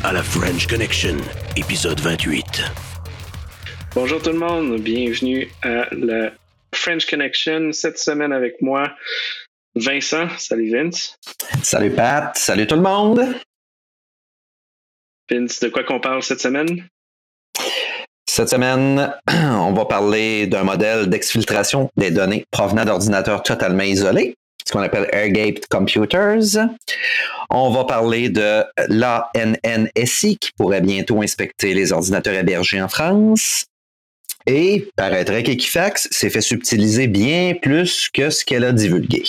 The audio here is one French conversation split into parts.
à la French Connection, épisode 28. Bonjour tout le monde, bienvenue à la French Connection. Cette semaine avec moi, Vincent. Salut Vince. Salut Pat, salut tout le monde. Vince, de quoi qu'on parle cette semaine? Cette semaine, on va parler d'un modèle d'exfiltration des données provenant d'ordinateurs totalement isolés, ce qu'on appelle Air-Gapped Computers. On va parler de l'ANNSI qui pourrait bientôt inspecter les ordinateurs hébergés en France. Et paraîtrait qu'Equifax s'est fait subtiliser bien plus que ce qu'elle a divulgué.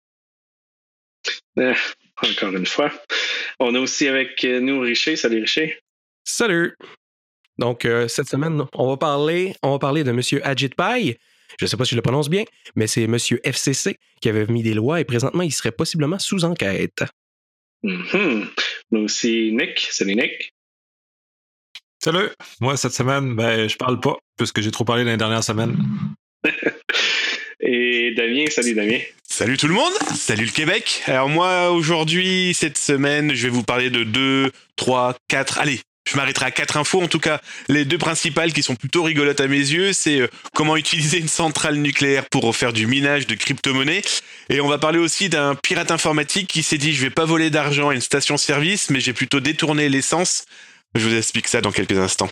Encore une fois. On a aussi avec nous Richer. Salut Richer. Salut! Donc, cette semaine, on va parler de M. Ajit Pai. Je ne sais pas si je le prononce bien, mais c'est M. FCC qui avait mis des lois et présentement, il serait possiblement sous enquête. On a aussi Nick. Salut Nick. Salut! Moi, cette semaine, je parle pas, puisque j'ai trop parlé dans les dernières semaines. Et Damien. Salut Damien. Salut tout le monde, salut le Québec. Alors moi, aujourd'hui, cette semaine, je vais vous parler de 2, 3, 4, allez, je m'arrêterai à 4 infos, en tout cas, les 2 principales qui sont plutôt rigolotes à mes yeux, c'est comment utiliser une centrale nucléaire pour faire du minage de crypto-monnaies. Et on va parler aussi d'un pirate informatique qui s'est dit, je vais pas voler d'argent à une station-service, mais j'ai plutôt détourné l'essence. Je vous explique ça dans quelques instants.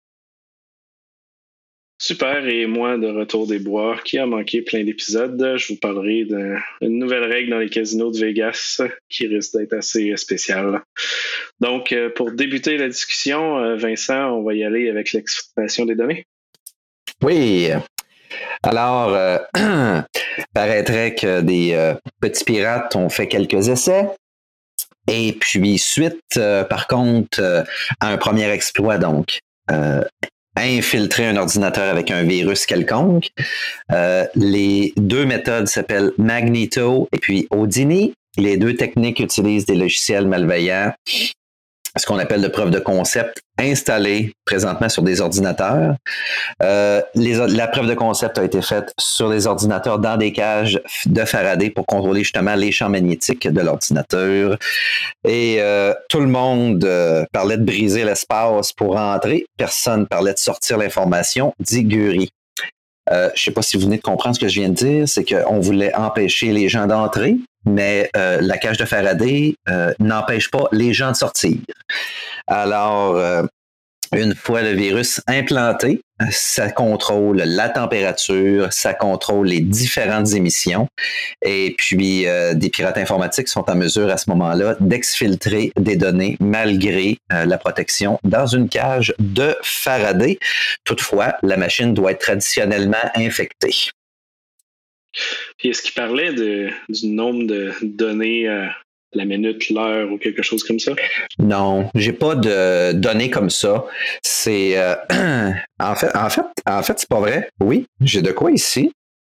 Super, et moi de retour des bois qui a manqué plein d'épisodes. Je vous parlerai d'une nouvelle règle dans les casinos de Vegas qui risque d'être assez spéciale. Donc, pour débuter la discussion, Vincent, on va y aller avec l'exfiltration des données. Oui. Alors, paraîtrait que des petits pirates ont fait quelques essais. Et puis, suite, par contre, à un premier exploit, donc, infiltrer un ordinateur avec un virus quelconque. Les 2 méthodes s'appellent Magneto et puis Houdini. Les 2 techniques utilisent des logiciels malveillants, ce qu'on appelle de preuve de concept, installés présentement sur des ordinateurs. La preuve de concept a été faite sur des ordinateurs dans des cages de Faraday pour contrôler justement les champs magnétiques de l'ordinateur. Et tout le monde parlait de briser l'espace pour rentrer. Personne parlait de sortir l'information, dit Guri. Je ne sais pas si vous venez de comprendre ce que je viens de dire, c'est qu'on voulait empêcher les gens d'entrer, mais la cage de Faraday n'empêche pas les gens de sortir. Alors, une fois le virus implanté, ça contrôle la température, ça contrôle les différentes émissions. Et puis, des pirates informatiques sont en mesure à ce moment-là d'exfiltrer des données malgré la protection dans une cage de Faraday. Toutefois, la machine doit être traditionnellement infectée. Puis est-ce qu'il parlait du nombre de données la minute, l'heure ou quelque chose comme ça? Non, j'ai pas de données comme ça. C'est en fait, c'est pas vrai. Oui, j'ai de quoi ici.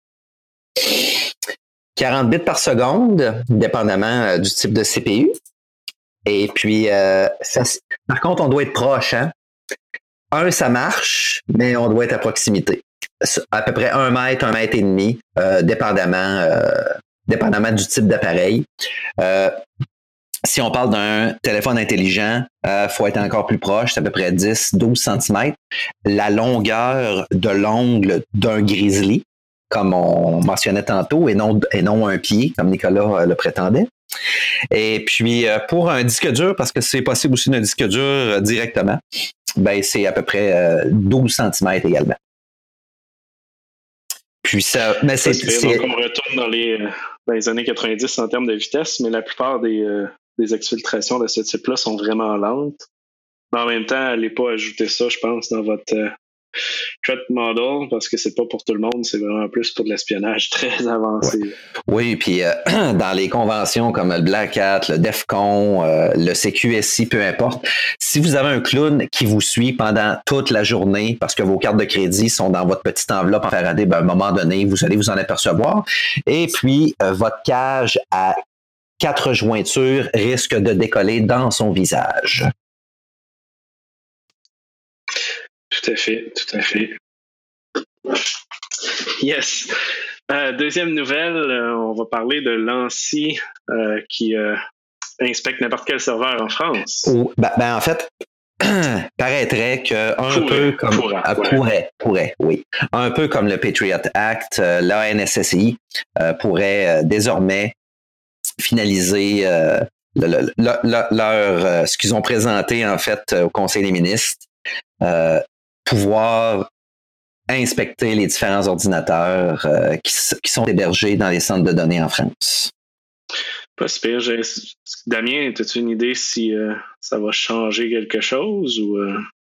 40 bits par seconde, dépendamment du type de CPU. Et puis, par contre, on doit être proche. Hein? Ça marche, mais on doit être à proximité. À peu près 1 mètre, 1 mètre et demi, dépendamment du type d'appareil. Si on parle d'un téléphone intelligent, faut être encore plus proche, c'est à peu près 10-12 cm. La longueur de l'ongle d'un grizzly, comme on mentionnait tantôt, et non un pied, comme Nicolas le prétendait. Et puis, pour un disque dur, parce que c'est possible aussi d'un disque dur directement, c'est à peu près 12 cm également. Puis ça, mais c'est... Donc, on retourne dans les années 90 en termes de vitesse, mais la plupart des exfiltrations de ce type-là sont vraiment lentes. Mais en même temps, n'allez pas ajouter ça, je pense, dans votre threat model, parce que c'est pas pour tout le monde, c'est vraiment plus pour de l'espionnage très avancé. Ouais. Oui, puis dans les conventions comme le Black Hat, le DEFCON, le CQSI, peu importe, si vous avez un clown qui vous suit pendant toute la journée parce que vos cartes de crédit sont dans votre petite enveloppe en Faraday, à un moment donné, vous allez vous en apercevoir. Et puis, votre cage à 4 jointures risque de décoller dans son visage. Tout à fait. Yes. Deuxième nouvelle, on va parler de l'ANSI qui inspecte n'importe quel serveur en France. En fait, paraîtrait que pourrait, oui. Un peu comme le Patriot Act, l'ANSSI pourrait désormais finaliser ce qu'ils ont présenté en fait au Conseil des ministres, pouvoir inspecter les différents ordinateurs qui sont hébergés dans les centres de données en France. Pas super. Damien, as-tu une idée si ça va changer quelque chose ou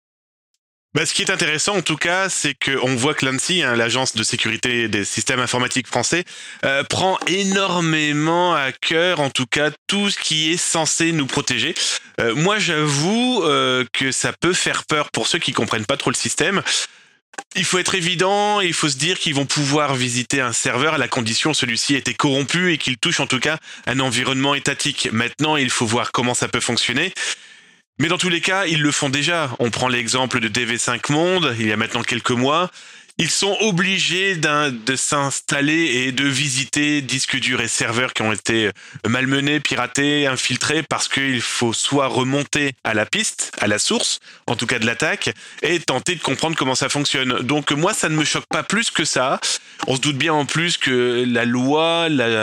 Ce qui est intéressant, en tout cas, c'est qu'on voit que l'ANSSI, l'Agence de sécurité des systèmes informatiques français, prend énormément à cœur, en tout cas, tout ce qui est censé nous protéger. Moi, j'avoue que ça peut faire peur pour ceux qui comprennent pas trop le système. Il faut être évident, il faut se dire qu'ils vont pouvoir visiter un serveur à la condition où celui-ci a été corrompu et qu'il touche en tout cas un environnement étatique. Maintenant, il faut voir comment ça peut fonctionner. Mais dans tous les cas, ils le font déjà. On prend l'exemple de DV5 Monde, il y a maintenant quelques mois. Ils sont obligés de s'installer et de visiter disques durs et serveurs qui ont été malmenés, piratés, infiltrés, parce qu'il faut soit remonter à la piste, à la source, en tout cas de l'attaque, et tenter de comprendre comment ça fonctionne. Donc moi, ça ne me choque pas plus que ça. On se doute bien en plus que la loi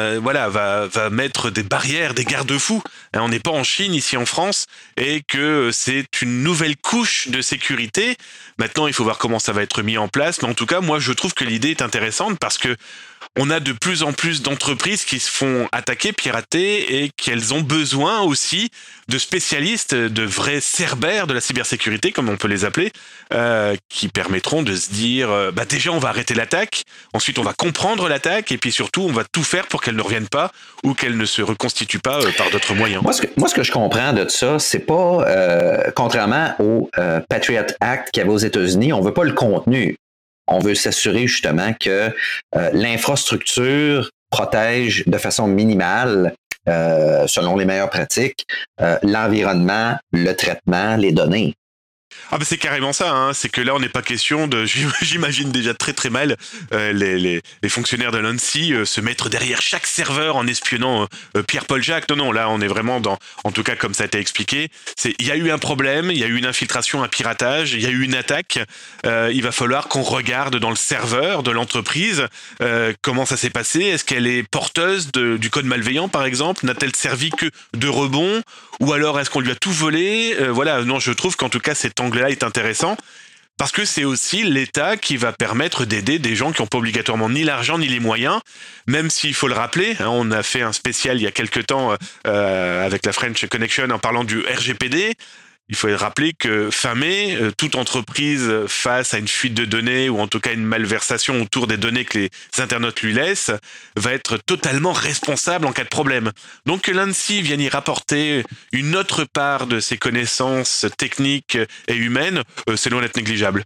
va mettre des barrières, des garde-fous. On n'est pas en Chine, ici en France, et que c'est une nouvelle couche de sécurité. Maintenant, il faut voir comment ça va être mis en place, mais en tout cas, moi, je trouve que l'idée est intéressante parce que on a de plus en plus d'entreprises qui se font attaquer, pirater, et qu'elles ont besoin aussi de spécialistes, de vrais cerbères de la cybersécurité, comme on peut les appeler, qui permettront de se dire, déjà, on va arrêter l'attaque, ensuite, on va comprendre l'attaque, et puis surtout, on va tout faire pour qu'elle ne revienne pas ou qu'elle ne se reconstitue pas par d'autres moyens. Moi, ce que je comprends de ça, c'est pas, contrairement au Patriot Act qu'il y avait aux États-Unis, on veut pas le contenu. On veut s'assurer justement que l'infrastructure protège de façon minimale, selon les meilleures pratiques, l'environnement, le traitement, les données. C'est carrément ça, c'est que là on n'est pas question de, j'imagine déjà très très mal les fonctionnaires de l'ANSSI se mettre derrière chaque serveur en espionnant Pierre-Paul Jacques. Non, là on est vraiment dans, en tout cas comme ça a été expliqué, il y a eu un problème, il y a eu une infiltration, un piratage, il y a eu une attaque, il va falloir qu'on regarde dans le serveur de l'entreprise comment ça s'est passé, est-ce qu'elle est porteuse du code malveillant par exemple, n'a-t-elle servi que de rebond, ou alors est-ce qu'on lui a tout volé, non, je trouve qu'en tout cas cet angle-là est intéressant, parce que c'est aussi l'État qui va permettre d'aider des gens qui n'ont pas obligatoirement ni l'argent ni les moyens, même s'il faut le rappeler, on a fait un spécial il y a quelques temps avec la French Connection en parlant du RGPD. Il faut rappeler que fin mai, toute entreprise face à une fuite de données ou en tout cas une malversation autour des données que les internautes lui laissent va être totalement responsable en cas de problème. Donc que l'ANSSI vienne y rapporter une autre part de ses connaissances techniques et humaines, c'est loin d'être négligeable.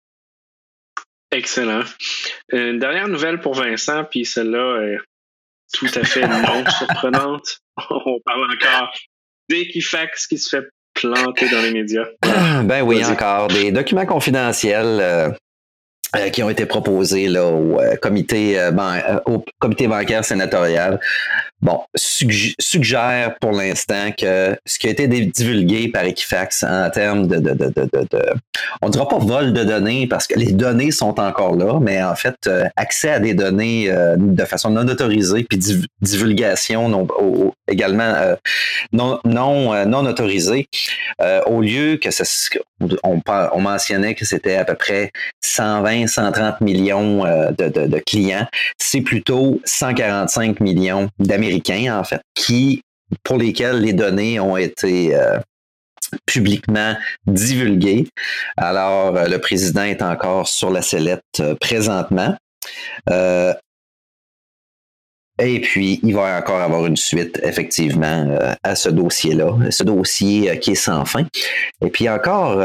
Excellent. Une dernière nouvelle pour Vincent, puis celle-là est tout à fait non surprenante. On parle encore d'Equifax qui se fait planté dans les médias. Ben oui, encore des documents confidentiels qui ont été proposés là, au comité bancaire sénatorial. Bon, suggère pour l'instant que ce qui a été divulgué par Equifax en termes on ne dira pas vol de données parce que les données sont encore là, mais en fait, accès à des données de façon non autorisée, puis divulgation également non autorisée, au lieu que on mentionnait que c'était à peu près 130 millions de clients, c'est plutôt 145 millions d'Américains, en fait, pour lesquels les données ont été publiquement divulguées. Alors, le président est encore sur la sellette présentement. Et puis, il va encore avoir une suite, effectivement, à ce dossier-là, ce dossier qui est sans fin. Et puis encore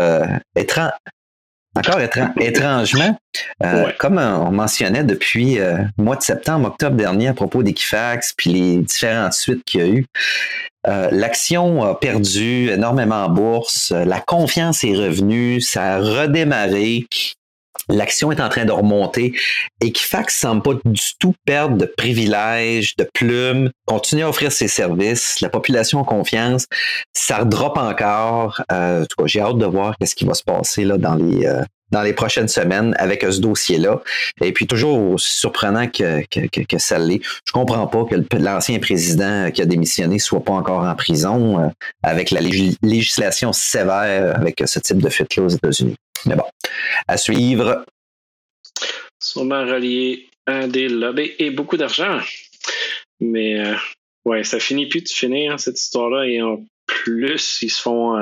étrangement, comme on mentionnait depuis le mois de septembre, octobre dernier à propos d'Equifax, puis les différentes suites qu'il y a eu, l'action a perdu énormément en bourse, la confiance est revenue, ça a redémarré. l'action est en train de remonter. Equifax ne semble pas du tout perdre de privilèges, de plumes, continue à offrir ses services, la population a confiance, ça redroppe encore. En tout cas, j'ai hâte de voir ce qui va se passer là, dans les prochaines semaines avec ce dossier-là. Et puis toujours aussi surprenant que ça l'est. Je comprends pas que l'ancien président qui a démissionné soit pas encore en prison avec la législation sévère avec ce type de fuite-là aux États-Unis. Mais bon, à suivre. Sûrement relié à des lobbies et beaucoup d'argent. Mais ouais, ça finit plus de finir, cette histoire-là. Et en plus, ils se font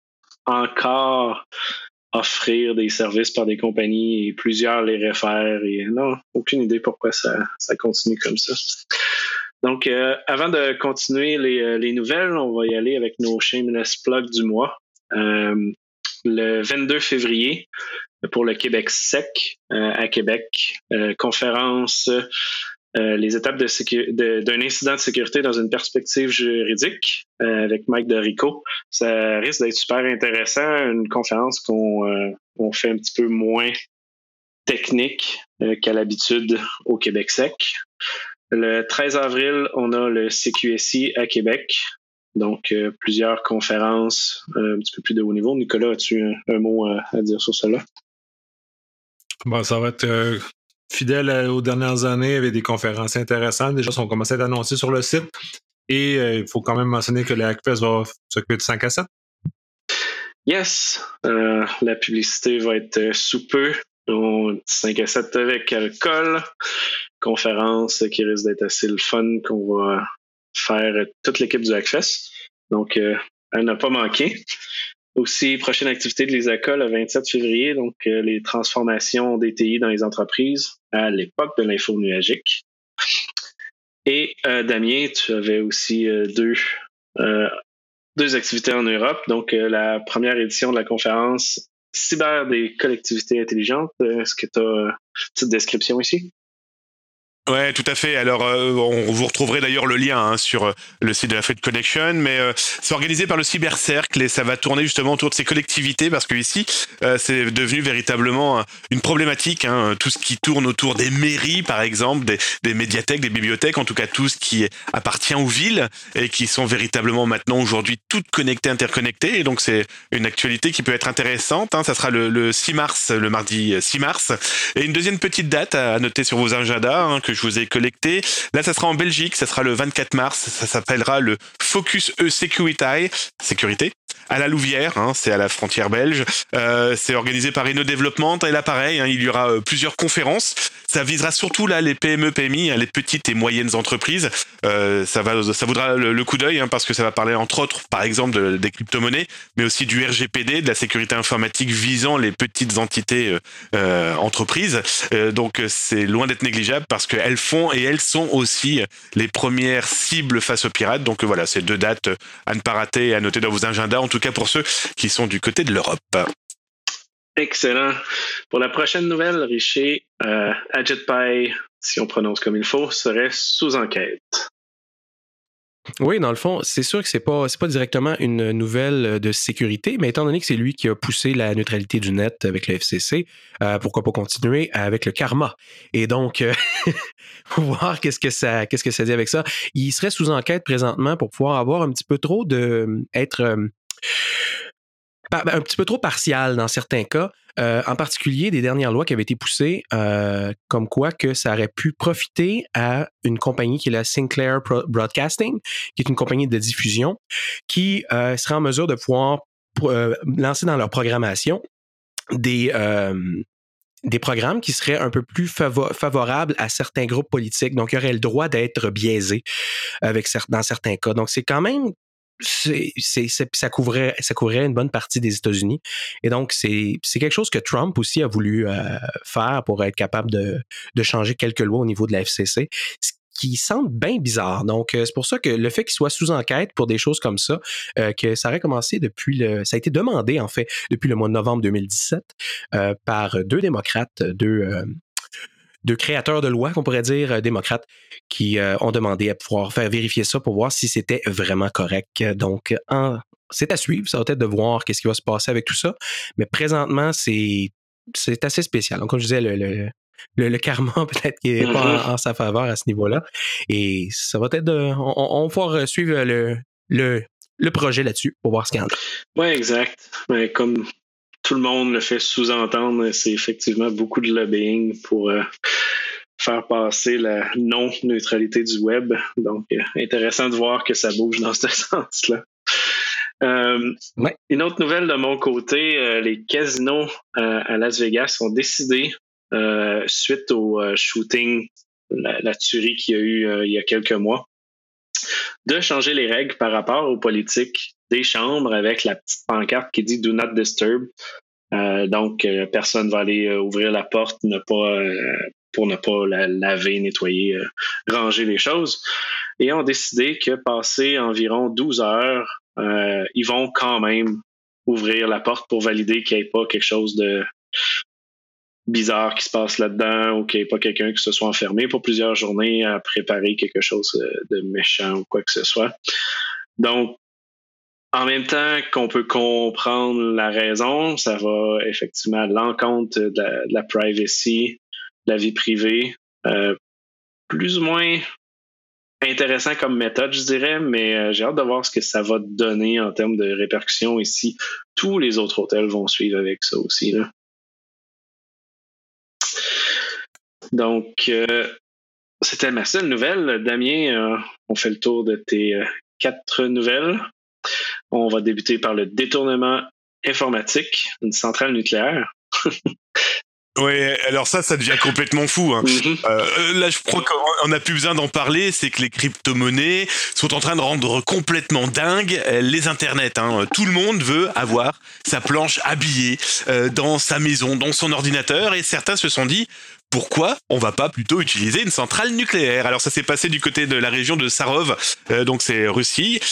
encore offrir des services par des compagnies et plusieurs les réfèrent. Et non, aucune idée pourquoi ça continue comme ça. Donc, avant de continuer les nouvelles, on va y aller avec nos shameless plugs du mois. Le 22 février, pour le Québec sec à Québec, conférence les étapes d'un incident de sécurité dans une perspective juridique avec Mike Dorico. Ça risque d'être super intéressant, une conférence qu'on fait un petit peu moins technique qu'à l'habitude au Québec sec. Le 13 avril, on a le CQSI à Québec. Donc, plusieurs conférences un petit peu plus de haut niveau. Nicolas, as-tu un mot à dire sur cela? Bon, ça va être fidèle aux dernières années avec des conférences intéressantes. Déjà, sont commencé à être annoncées sur le site. Et il faut quand même mentionner que le Hackfest va s'occuper de 5 à 7. Yes! La publicité va être sous peu. 5 à 7 avec alcool. Conférence qui risque d'être assez le fun qu'on va faire toute l'équipe du Hackfest. Donc, elle n'a pas manqué. Aussi, prochaine activité de l'ISACA le 27 février, donc les transformations DTI dans les entreprises à l'époque de l'info nuagique. Et Damien, tu avais aussi deux activités en Europe. Donc, la première édition de la conférence Cyber des collectivités intelligentes. Est-ce que tu as une petite description ici? Ouais, tout à fait. Alors, vous retrouverez d'ailleurs le lien sur le site de la Fed Connection, mais c'est organisé par le Cybercercle et ça va tourner justement autour de ces collectivités parce que ici, c'est devenu véritablement une problématique. Tout ce qui tourne autour des mairies, par exemple, des médiathèques, des bibliothèques, en tout cas tout ce qui appartient aux villes et qui sont véritablement maintenant aujourd'hui toutes connectées, interconnectées. Et donc, c'est une actualité qui peut être intéressante. Ça sera le 6 mars, le mardi 6 mars. Et une deuxième petite date à noter sur vos agendas que je vous ai collecté. Là, ça sera en Belgique, ça sera le 24 mars, ça s'appellera le Focus Security, sécurité, à la Louvière, c'est à la frontière belge. C'est organisé par Inno Development et là, pareil, il y aura plusieurs conférences. Ça visera surtout là les PME, PMI, les petites et moyennes entreprises. Ça vaudra le coup d'œil parce que ça va parler entre autres, par exemple, des crypto-monnaies, mais aussi du RGPD, de la sécurité informatique visant les petites entités entreprises. Donc c'est loin d'être négligeable parce qu'elles font et elles sont aussi les premières cibles face aux pirates. Donc voilà, c'est 2 dates à ne pas rater et à noter dans vos agendas, en tout cas pour ceux qui sont du côté de l'Europe. Excellent. Pour la prochaine nouvelle, Richer, AgitPy, si on prononce comme il faut, serait sous enquête. Oui, dans le fond, c'est sûr que c'est pas directement une nouvelle de sécurité, mais étant donné que c'est lui qui a poussé la neutralité du net avec le FCC, pourquoi pas continuer avec le karma. Et donc, faut voir qu'est-ce que ça dit avec ça. Il serait sous enquête présentement pour pouvoir avoir un petit peu trop être un petit peu trop partial dans certains cas, en particulier des dernières lois qui avaient été poussées, comme quoi que ça aurait pu profiter à une compagnie qui est la Sinclair Broadcasting, qui est une compagnie de diffusion, qui serait en mesure de pouvoir lancer dans leur programmation des programmes qui seraient un peu plus favorables à certains groupes politiques. Donc, il y aurait le droit d'être biaisé dans certains cas. Donc, c'est quand même ça couvrait une bonne partie des États-Unis. Et donc, c'est quelque chose que Trump aussi a voulu faire pour être capable de changer quelques lois au niveau de la FCC, ce qui semble bien bizarre. Donc, c'est pour ça que le fait qu'il soit sous enquête pour des choses comme ça, que ça aurait commencé ça a été demandé, en fait, depuis le mois de novembre 2017 par 2 démocrates, deux créateurs de lois, qu'on pourrait dire, démocrates, qui ont demandé à pouvoir faire vérifier ça pour voir si c'était vraiment correct. Donc, c'est à suivre. Ça va être de voir qu'est-ce qui va se passer avec tout ça. Mais présentement, c'est c'est assez spécial. Donc, comme je disais, le karma peut-être qui n'est pas en sa faveur à ce niveau-là. Et ça va être on va pouvoir suivre le projet là-dessus pour voir ce qu'il y en a. Oui, exact. Mais comme tout le monde le fait sous-entendre, c'est effectivement beaucoup de lobbying pour faire passer la non-neutralité du web. Donc, intéressant de voir que ça bouge dans ce sens-là. Une autre nouvelle de mon côté, les casinos à Las Vegas ont décidé, suite au shooting, la tuerie qu'il y a eu il y a quelques mois, de changer les règles par rapport aux politiques des chambres avec la petite pancarte qui dit « Do not disturb ». Donc, personne ne va aller ouvrir la porte pour ne pas la laver, nettoyer, ranger les choses. Et ont décidé que passé environ 12 heures, ils vont quand même ouvrir la porte pour valider qu'il n'y ait pas quelque chose de bizarre qui se passe là-dedans ou qu'il n'y ait pas quelqu'un qui se soit enfermé pour plusieurs journées à préparer quelque chose de méchant ou quoi que ce soit. Donc, en même temps qu'on peut comprendre la raison, ça va effectivement à l'encontre de la privacy, de la vie privée. Plus ou moins intéressant comme méthode, je dirais, mais j'ai hâte de voir ce que ça va donner en termes de répercussions ici. Tous les autres hôtels vont suivre avec ça aussi, là. Donc, c'était ma seule nouvelle. Damien, on fait le tour de tes 4 nouvelles. On va débuter par le détournement informatique d'une centrale nucléaire. Oui, alors ça devient complètement fou. Hein. Là, je crois qu'on n'a plus besoin d'en parler, c'est que les crypto-monnaies sont en train de rendre complètement dingue les internets. Hein. Tout le monde veut avoir sa planche habillée dans sa maison, dans son ordinateur, et certains se sont dit... Pourquoi on va pas plutôt utiliser une centrale nucléaire? Alors ça s'est passé du côté de la région de Sarov, donc c'est Russie.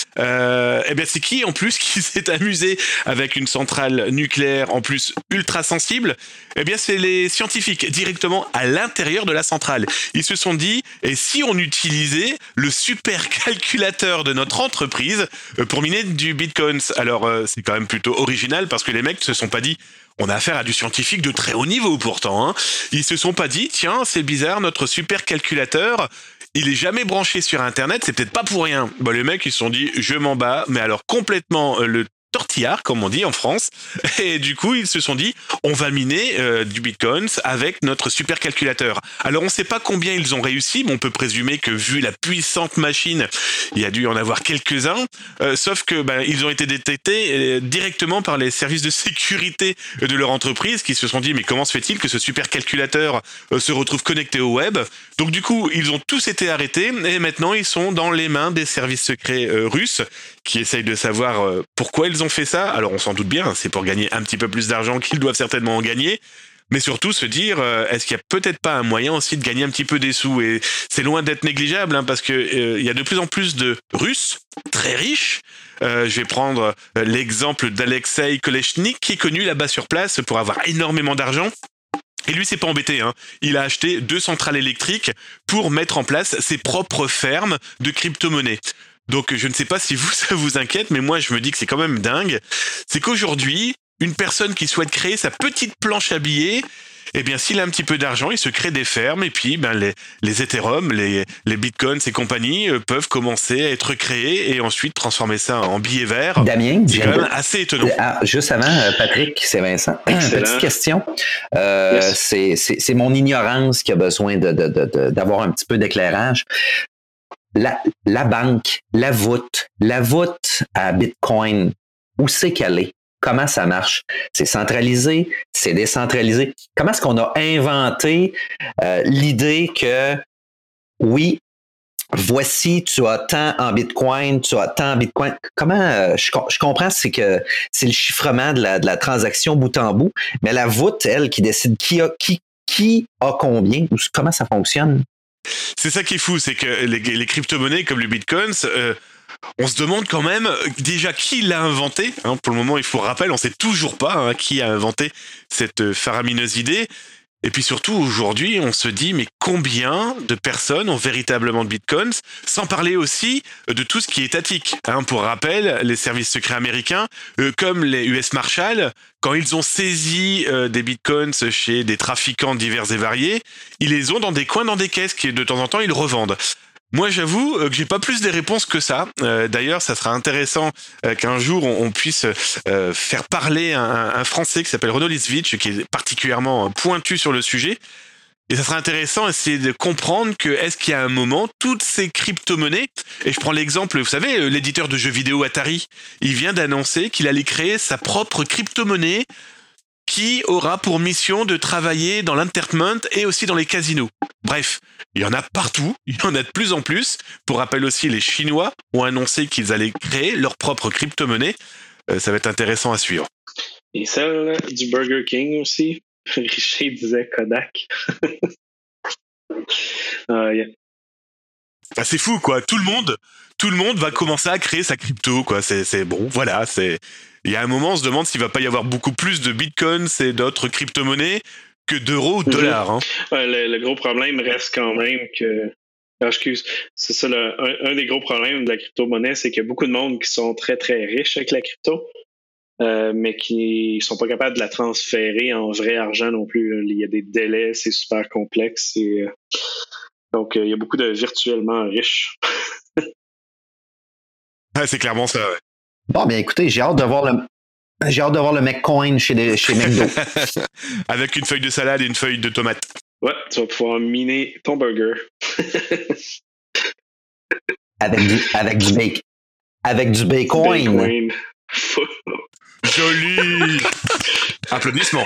Eh bien c'est qui en plus qui s'est amusé avec une centrale nucléaire en plus ultra sensible? Eh bien c'est les scientifiques directement à l'intérieur de la centrale. Ils se sont dit, et si on utilisait le supercalculateur de notre entreprise pour miner du bitcoin? Alors c'est quand même plutôt original parce que les mecs se sont pas dit on a affaire à du scientifique de très haut niveau pourtant. Hein. Ils se sont pas dit, tiens, c'est bizarre, notre supercalculateur, il est jamais branché sur Internet, c'est peut-être pas pour rien. Bah, les mecs, ils se sont dit, je m'en bats, mais alors complètement le tortillard, comme on dit en France. Et du coup, ils se sont dit, on va miner du bitcoin avec notre supercalculateur. Alors, on ne sait pas combien ils ont réussi, mais on peut présumer que vu la puissante machine, il y a dû y en avoir quelques-uns. Sauf que ils ont été détectés directement par les services de sécurité de leur entreprise qui se sont dit, mais comment se fait-il que ce supercalculateur se retrouve connecté au web? Donc du coup, ils ont tous été arrêtés et maintenant ils sont dans les mains des services secrets russes qui essayent de savoir pourquoi ils ont fait ça. Alors on s'en doute bien, c'est pour gagner un petit peu plus d'argent qu'ils doivent certainement en gagner. Mais surtout se dire, est-ce qu'il y a peut-être pas un moyen aussi de gagner un petit peu des sous? Et c'est loin d'être négligeable, hein, parce que il y a de plus en plus de Russes très riches. Je vais prendre l'exemple d'Alexei Kolechnik, qui est connu là-bas sur place pour avoir énormément d'argent. Et lui, c'est pas embêté, hein. Il a acheté 2 centrales électriques pour mettre en place ses propres fermes de crypto-monnaies. Donc, je ne sais pas si ça vous inquiète, mais moi, je me dis que c'est quand même dingue. C'est qu'aujourd'hui, une personne qui souhaite créer sa petite planche à billets, eh bien, s'il a un petit peu d'argent, il se crée des fermes et puis les Ethereum, les Bitcoins et compagnie peuvent commencer à être créés et ensuite transformer ça en billets verts. Damien, c'est quand même assez étonnant. Juste avant, Patrick, c'est Vincent. Excellent. Petite question. Yes. C'est mon ignorance qui a besoin d'avoir un petit peu d'éclairage. La banque, la voûte à Bitcoin, où c'est qu'elle est? Comment ça marche? C'est centralisé? C'est décentralisé? Comment est-ce qu'on a inventé l'idée que, oui, voici, tu as tant en Bitcoin, tu as tant en Bitcoin. Comment, je comprends, c'est que c'est le chiffrement de la transaction bout en bout, mais la voûte, elle, qui décide qui a combien, ou comment ça fonctionne? C'est ça qui est fou, c'est que les crypto-monnaies comme le Bitcoin, on se demande quand même déjà qui l'a inventé. Hein, pour le moment, il faut rappeler, on ne sait toujours pas qui a inventé cette faramineuse idée. Et puis surtout, aujourd'hui, on se dit, mais combien de personnes ont véritablement de bitcoins, sans parler aussi de tout ce qui est étatique. Pour rappel, les services secrets américains, comme les US Marshals, quand ils ont saisi des bitcoins chez des trafiquants divers et variés, ils les ont dans des coins, dans des caisses, qui de temps en temps, ils revendent. Moi, j'avoue que j'ai pas plus des réponses que ça. D'ailleurs, ça sera intéressant qu'un jour on puisse faire parler un Français qui s'appelle Renaud Lisvitch, qui est particulièrement pointu sur le sujet. Et ça sera intéressant d'essayer de comprendre que est-ce qu'il y a un moment, toutes ces crypto-monnaies, et je prends l'exemple, vous savez, l'éditeur de jeux vidéo Atari, il vient d'annoncer qu'il allait créer sa propre crypto-monnaie qui aura pour mission de travailler dans l'entertainment et aussi dans les casinos. Bref, il y en a partout, il y en a de plus en plus. Pour rappel aussi, les Chinois ont annoncé qu'ils allaient créer leur propre crypto-monnaie. Ça va être intéressant à suivre. Et celle du Burger King aussi. Richer disait Kodak. Yeah. C'est fou, quoi. Tout le monde va commencer à créer sa crypto, quoi. C'est bon, voilà. Il y a un moment, on se demande s'il va pas y avoir beaucoup plus de bitcoins et d'autres crypto-monnaies que d'euros ou de dollars. Hein. Le gros problème reste quand même que... excuse, c'est ça, un des gros problèmes de la crypto-monnaie, c'est qu'il y a beaucoup de monde qui sont très, très riches avec la crypto, mais qui sont pas capables de la transférer en vrai argent non plus. Il y a des délais, c'est super complexe. Donc, il y a beaucoup de virtuellement riches. C'est clairement ça, ouais. Bon, bien écoutez, j'ai hâte de voir le McCoin chez McDo. Avec une feuille de salade et une feuille de tomate. Ouais, tu vas pouvoir miner ton burger. avec du bacon. Joli. Applaudissements.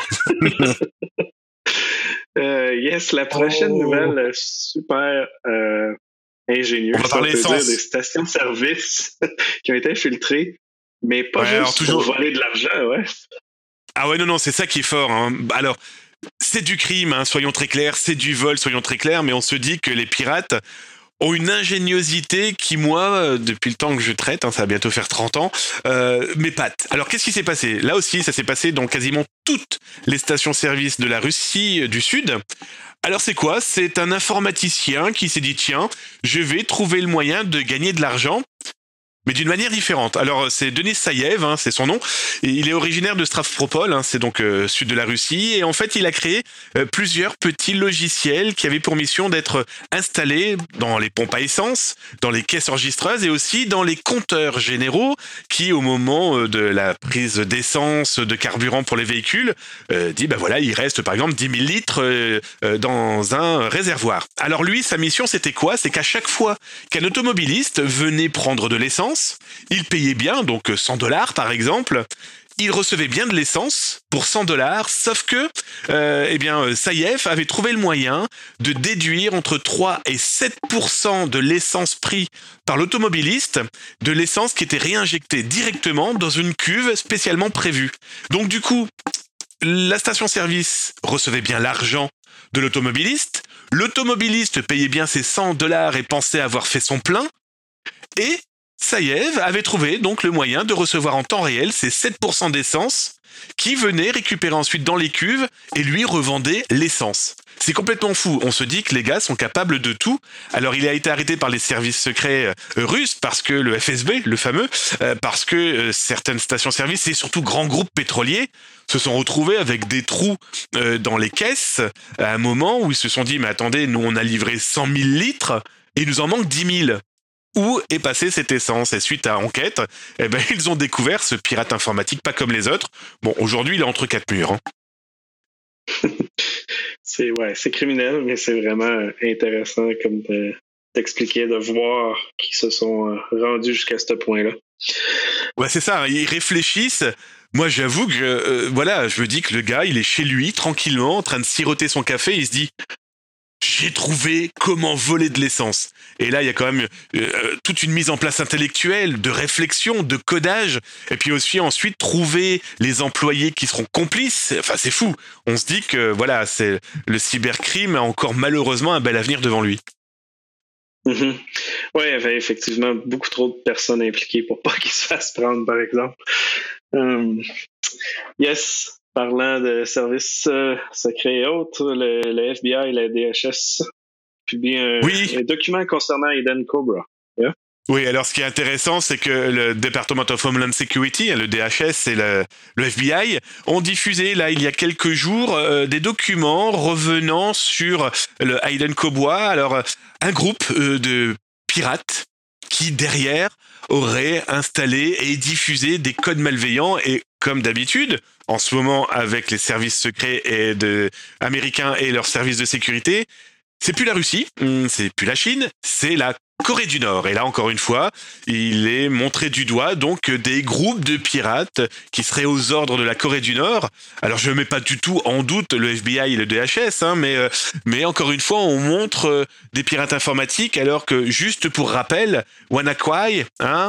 Yes, la prochaine nouvelle super ingénieuse. On va parler essence. Des stations-service qui ont été infiltrées, mais pas juste pour voler de l'argent, ouais. Ah ouais, non, c'est ça qui est fort. Hein. Alors, c'est du crime, hein, soyons très clairs, c'est du vol, soyons très clairs, mais on se dit que les pirates ont une ingéniosité qui, moi, depuis le temps que je traite, hein, ça va bientôt faire 30 ans, m'épate. Alors, qu'est-ce qui s'est passé ? Là aussi, ça s'est passé dans quasiment toutes les stations-service de la Russie du Sud. Alors, c'est quoi ? C'est un informaticien qui s'est dit, tiens, je vais trouver le moyen de gagner de l'argent, mais d'une manière différente. Alors, c'est Denis Saïev, hein, c'est son nom. Et il est originaire de Stavropol, hein, c'est donc sud de la Russie. Et en fait, il a créé plusieurs petits logiciels qui avaient pour mission d'être installés dans les pompes à essence, dans les caisses enregistreuses et aussi dans les compteurs généraux qui, au moment de la prise d'essence, de carburant pour les véhicules, dit, ben voilà, il reste par exemple 10 000 litres dans un réservoir. Alors lui, sa mission, c'était quoi ? C'est qu'à chaque fois qu'un automobiliste venait prendre de l'essence, il payait bien, donc $100 par exemple, il recevait bien de l'essence pour $100, sauf que Saïev avait trouvé le moyen de déduire entre 3 et 7% de l'essence prise par l'automobiliste, de l'essence qui était réinjectée directement dans une cuve spécialement prévue. Donc du coup, la station-service recevait bien l'argent de l'automobiliste payait bien ses $100 et pensait avoir fait son plein, et Saïev avait trouvé donc le moyen de recevoir en temps réel ces 7% d'essence qui venaient récupérer ensuite dans les cuves et lui revendait l'essence. C'est complètement fou. On se dit que les gars sont capables de tout. Alors il a été arrêté par les services secrets russes parce que le FSB, le fameux, parce que certaines stations-service et surtout grands groupes pétroliers se sont retrouvés avec des trous dans les caisses à un moment où ils se sont dit mais attendez, nous on a livré 100 000 litres et il nous en manque 10 000. Où est passée cette essence ? Et suite à enquête, ils ont découvert ce pirate informatique pas comme les autres. Bon, aujourd'hui, il est entre 4 murs. Hein. C'est criminel, mais c'est vraiment intéressant comme t'expliquer, de voir qu'ils se sont rendus jusqu'à ce point-là. Ouais, c'est ça, ils réfléchissent. Moi, j'avoue que, je me dis que le gars, il est chez lui, tranquillement, en train de siroter son café, il se dit... J'ai trouvé comment voler de l'essence. Et là, il y a quand même toute une mise en place intellectuelle, de réflexion, de codage, et puis aussi ensuite trouver les employés qui seront complices. Enfin, c'est fou. On se dit que voilà, c'est le cybercrime a encore malheureusement un bel avenir devant lui. Mm-hmm. Oui, il y avait effectivement beaucoup trop de personnes impliquées pour pas qu'ils se fassent prendre, par exemple. Yes. Parlant de services secrets et autres, le FBI et la DHS publient un document concernant Eden Cobra. Yeah? Oui, alors ce qui est intéressant, c'est que le Department of Homeland Security, le DHS et le FBI ont diffusé, là, il y a quelques jours, des documents revenant sur le Eden Cobra. Alors, un groupe de pirates qui, derrière, aurait installé et diffusé des codes malveillants. Et comme d'habitude, en ce moment, avec les services secrets américains et leurs services de sécurité, c'est plus la Russie, c'est plus la Chine, c'est la Corée du Nord. Et là, encore une fois, il est montré du doigt donc des groupes de pirates qui seraient aux ordres de la Corée du Nord. Alors, je ne mets pas du tout en doute le FBI et le DHS, mais encore une fois, on montre des pirates informatiques, alors que, juste pour rappel, WannaCry,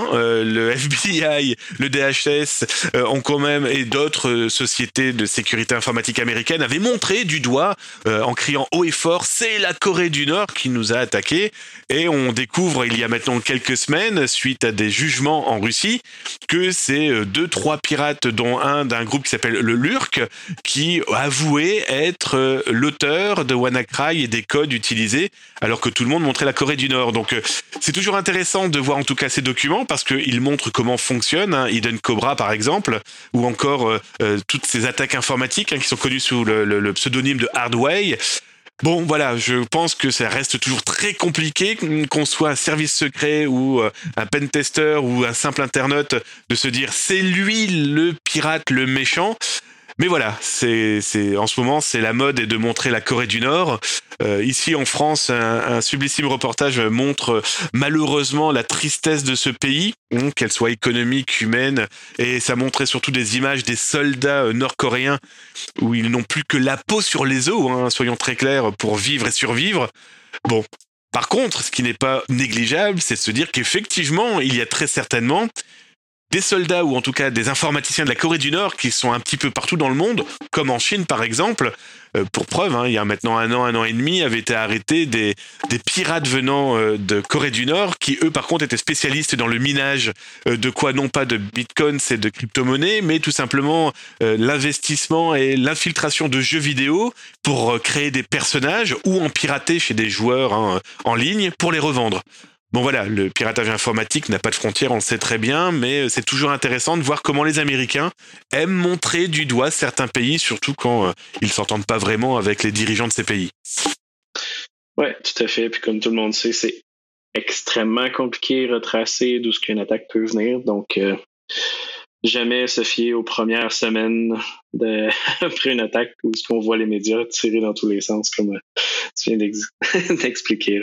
le FBI, le DHS, ont quand même, et d'autres sociétés de sécurité informatique américaines, avaient montré du doigt, en criant haut et fort, c'est la Corée du Nord qui nous a attaqués. Et on découvre il y a maintenant quelques semaines, suite à des jugements en Russie, que c'est 2-3 pirates, dont un d'un groupe qui s'appelle le Lurk, qui avouait être l'auteur de WannaCry et des codes utilisés, alors que tout le monde montrait la Corée du Nord. Donc c'est toujours intéressant de voir en tout cas ces documents, parce qu'ils montrent comment fonctionne Eden Cobra par exemple, ou encore toutes ces attaques informatiques qui sont connues sous le pseudonyme de Hardway. Bon, voilà, je pense que ça reste toujours très compliqué, qu'on soit un service secret ou un pentester ou un simple internaute, de se dire c'est lui le pirate, le méchant. Mais voilà, c'est en ce moment, c'est la mode et de montrer la Corée du Nord. Ici en France, un sublissime reportage montre malheureusement la tristesse de ce pays, qu'elle soit économique, humaine, et ça montrait surtout des images des soldats nord-coréens où ils n'ont plus que la peau sur les os, soyons très clairs, pour vivre et survivre. Bon, par contre, ce qui n'est pas négligeable, c'est de se dire qu'effectivement, il y a très certainement des soldats, ou en tout cas des informaticiens de la Corée du Nord qui sont un petit peu partout dans le monde, comme en Chine par exemple. Pour preuve, il y a maintenant un an et demi, avaient été arrêtés des pirates venant de Corée du Nord, qui eux par contre étaient spécialistes dans le minage de quoi, non pas de bitcoins et de crypto-monnaies, mais tout simplement l'investissement et l'infiltration de jeux vidéo pour créer des personnages, ou en pirater chez des joueurs en ligne pour les revendre. Bon voilà, le piratage informatique n'a pas de frontières, on le sait très bien, mais c'est toujours intéressant de voir comment les Américains aiment montrer du doigt certains pays, surtout quand ils s'entendent pas vraiment avec les dirigeants de ces pays. Ouais, tout à fait. Puis comme tout le monde sait, c'est extrêmement compliqué à retracer d'où ce qu'une attaque peut venir. Donc, jamais se fier aux premières semaines après une attaque où ce qu'on voit les médias tirer dans tous les sens, comme tu viens d'expliquer.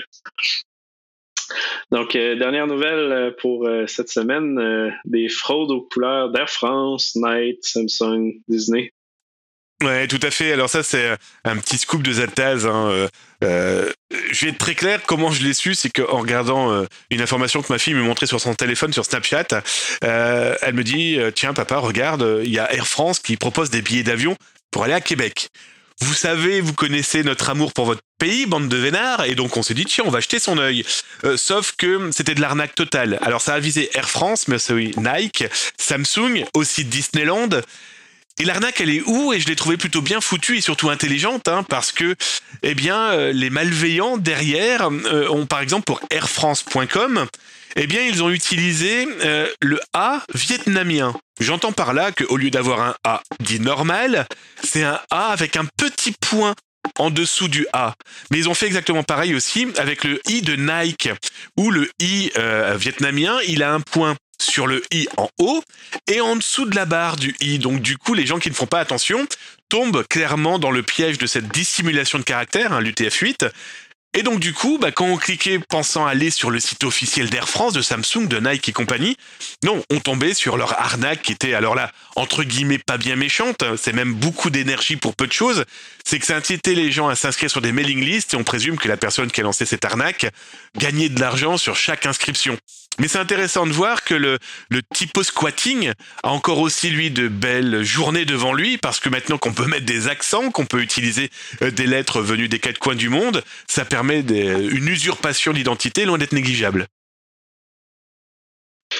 Donc, dernière nouvelle pour cette semaine, des fraudes aux couleurs d'Air France, Nike, Samsung, Disney. Ouais, tout à fait. Alors ça, c'est un petit scoop de Zataz. Je vais être très clair, comment je l'ai su, c'est qu'en regardant une information que ma fille me montrait sur son téléphone, sur Snapchat, elle me dit « Tiens papa, regarde, il y a Air France qui propose des billets d'avion pour aller à Québec. » Vous savez, vous connaissez notre amour pour votre pays, bande de vénards, et donc on s'est dit, tiens, on va jeter son œil. Sauf que c'était de l'arnaque totale. Alors ça a visé Air France, mais aussi Nike, Samsung, aussi Disneyland. Et l'arnaque, elle est où ? Et je l'ai trouvée plutôt bien foutue et surtout intelligente, parce que, les malveillants derrière ont, par exemple, pour airfrance.com, ils ont utilisé le A vietnamien. J'entends par là qu'au lieu d'avoir un A dit normal, c'est un A avec un petit point en dessous du A. Mais ils ont fait exactement pareil aussi avec le I de Nike, où le I vietnamien, il a un point sur le I en haut et en dessous de la barre du I. Donc du coup, les gens qui ne font pas attention tombent clairement dans le piège de cette dissimulation de caractère, l'UTF-8. Et donc du coup, quand on cliquait pensant aller sur le site officiel d'Air France, de Samsung, de Nike et compagnie, non, on tombait sur leur arnaque qui était, alors là, entre guillemets, pas bien méchante, c'est même beaucoup d'énergie pour peu de choses, c'est que ça incitait les gens à s'inscrire sur des mailing lists et on présume que la personne qui a lancé cette arnaque gagnait de l'argent sur chaque inscription. Mais c'est intéressant de voir que le typo squatting a encore aussi, lui, de belles journées devant lui, parce que maintenant qu'on peut mettre des accents, qu'on peut utiliser des lettres venues des quatre coins du monde, ça permet une usurpation d'identité loin d'être négligeable.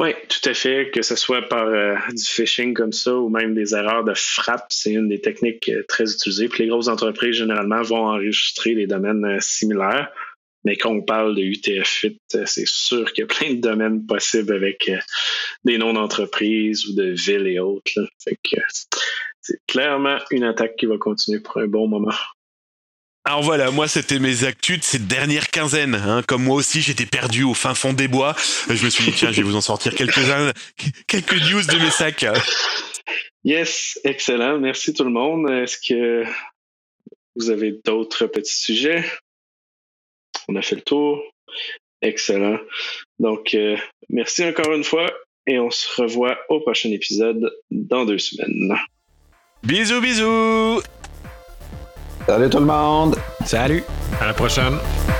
Oui, tout à fait. Que ce soit par du phishing comme ça ou même des erreurs de frappe, c'est une des techniques très utilisées. Puis les grosses entreprises, généralement, vont enregistrer des domaines similaires. Mais quand on parle de UTF-8, c'est sûr qu'il y a plein de domaines possibles avec des noms d'entreprises ou de villes et autres. Là. Fait que c'est clairement une attaque qui va continuer pour un bon moment. Alors voilà, moi c'était mes actus de cette dernière quinzaine. Hein. Comme moi aussi, j'étais perdu au fin fond des bois. Je me suis dit, tiens, je vais vous en sortir quelques news de mes sacs. Yes, excellent. Merci tout le monde. Est-ce que vous avez d'autres petits sujets? On a fait le tour. Excellent. Donc, merci encore une fois et on se revoit au prochain épisode dans 2 semaines. Bisous, bisous! Salut tout le monde! Salut! À la prochaine!